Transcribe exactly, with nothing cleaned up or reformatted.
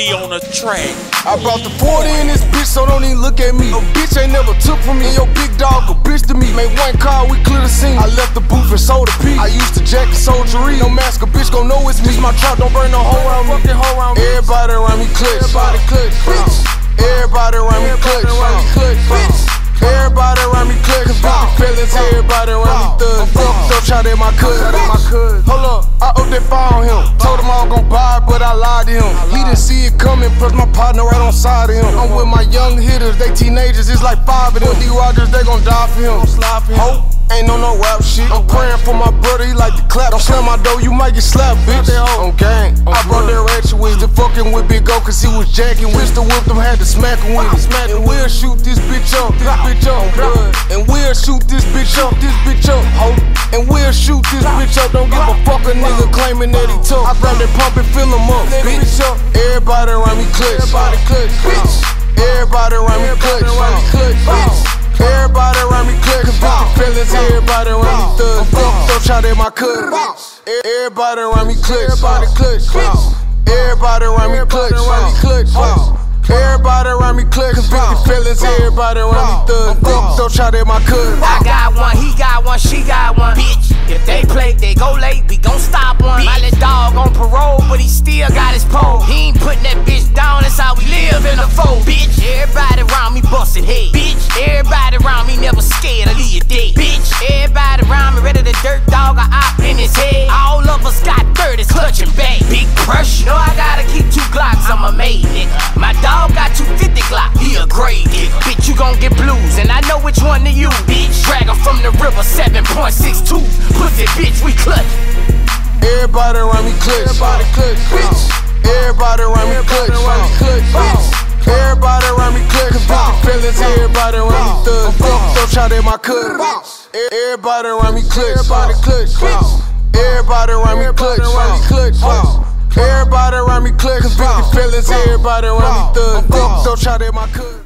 be on the track. I brought the forty in this bitch, so don't even look at me. A bitch ain't never took from me. And your big dog a bitch to me. Made one call, we clear the scene. I left the booth and sold a piece. I used to jack the soldiery. No mask, a bitch gon' know it's me. My trap don't burn no hole around me. Everybody around me clutch. Everybody clutch. Bitch. Everybody around me clutch. Bitch. Everybody around me clutch. Convicted felons. Everybody around me thug. Don't try that my cousin. Hold up, I up that fire on him. Told him I was gon' buy it, but I lied to him. He didn't see it coming, plus my partner right on side of him. I'm with my young hitters, they teenagers, it's like five of them. D Rogers, they gon' die for him. Hope ain't no no rap shit. I'm praying for my brother, he like to clap. Don't slam my door, you might get slapped, bitch. On gang, I brought that ratchet with the fucking with Big O, cause he was jacking. Wish the whip them had to smack him with it. And we'll shoot this bitch up, this bitch up. And we'll shoot this bitch up, this bitch up. And we'll shoot this bitch up. Don't give a fuck a nigga claiming that he took. I grab that pump and fill him up, bitch. Everybody around me clutch. Everybody clutch, bitch. Everybody around me clutch. Bitch. Everybody around me clutch. Convicted felons. Everybody around me thug. Don't try that my cousin. Everybody around me clutch. Everybody clutch. Everybody around me clutch. Everybody around me clutch. Convicted felons. Everybody around me thug. Don't try that my cousin. I got one, he got one, she got one. Bitch, if they play, they go late, we gon' stop one. My little dog on parole, but he still got his pole. He ain't putting that bitch down, that's how we live in the fold. Bitch, everybody around me bustin' head. Bitch, everybody around me never scared to leave you dead. Bitch, everybody around me ready to dirt dog a op in his head. All of us got thirties clutching back. Big pressure, know I gotta keep two Glocks, I'm a maid nigga. My dog got two fifty Glock, he a grade nigga. Bitch, you gon' get blues, and I know which one to you, bitch. Drag her from the river, seven point six two. Pussy, bitch, we clutch. Everybody around me clutch. Everybody clutch, bitch. Everybody around me clutch. Bitch. Everybody around me clutch. Convicted felons. Everybody around me thug. Don't try that my cousin. Everybody around me clutch. Everybody clutch, bitch. Everybody around me clutch. Everybody around me clutch. Convicted felons. Everybody around me thug. Don't try that my cousin.